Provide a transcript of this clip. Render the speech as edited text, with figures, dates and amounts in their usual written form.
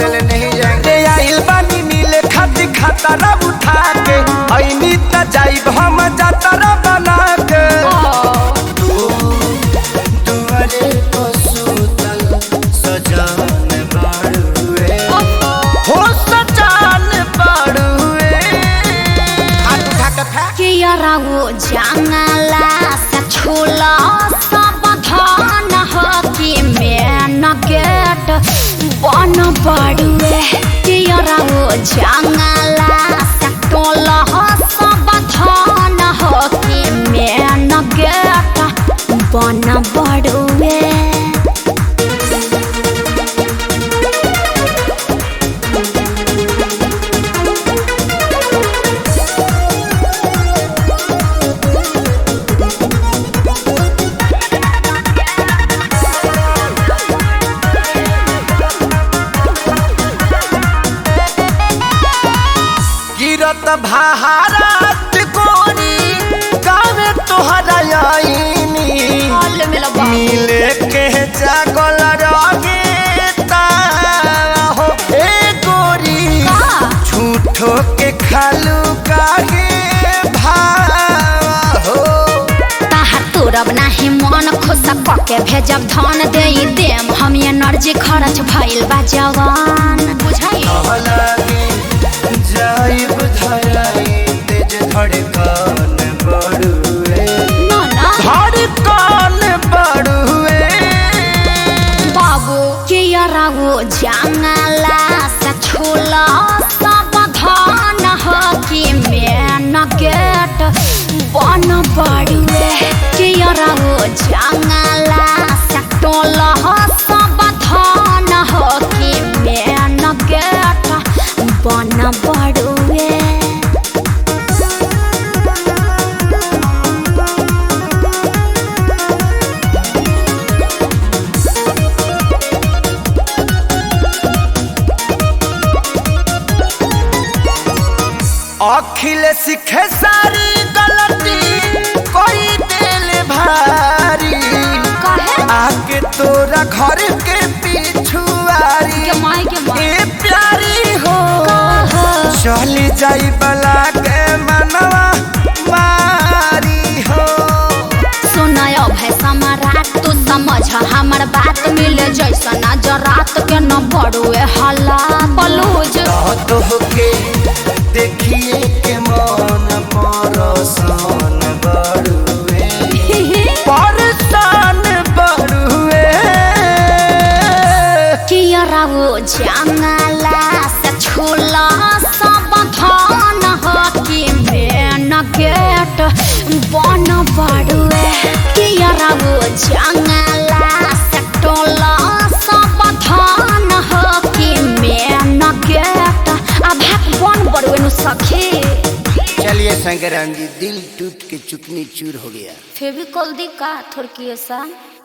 पहले नहीं जाएंगे। आइल बानी मिले खातिर खतरा उठा के ऐनी त जाइब हम जातरा बना के दुआरे को सुतल सजान बाड़ुए हो सजान बाड़ुए हाथ उठा के फेंक के यारा वो जंगला से छोला सब धान हो कि मैं न गेट बन बाड़ुए के यारा वो जंगला से टोला हो सब धान हो कि मैं न गेट बन बाड़ुए। गिरत भारत कोरी गावे तोहरा आईनी मिले के जागल रगे हो ए गोरी झूठो के खालू काहे भाव हो ताहा तोरब नाही मन खुश पके भेजब धन दे देम हम एनर्जी खर्च भइल बा जवान बुझाई जाइब धराई तेज धड़कन बढ़ुए धड़कन बढ़ुए बाबू के यारा वो जंगला से छोला सब धान हो कि मैं न गेट बन बढ़ुए के यारा वो जंगला से टोला हो सब धान हो कि मैं न गेट बन बढ़ुए। अखिल सीखे सारी गलती कोई दिल भारी आके तोरा घर के पिछुआरी ए प्यारी हो चली जाई बला के मनवा मारी हो सुनायो भाई सम्राट तू समझ हमर बात मिले जैसा नजर रात के न बड़ुए हल्ला बलूज तो के देखिए के मन परसान बढ़ुए परसान बढ़ुए किया वो जंगला से छोला सब धान हो कि मैं न गेट बन बढ़ुए किया वो जंगला से टोला सब धान हो कि मैं न गेट अब बन बढ़ुए नु सखी। चलिए शंकराम जी दिल टूट के चुकनी चूर हो गया। फेविकोल दी का थोड़की ऐसा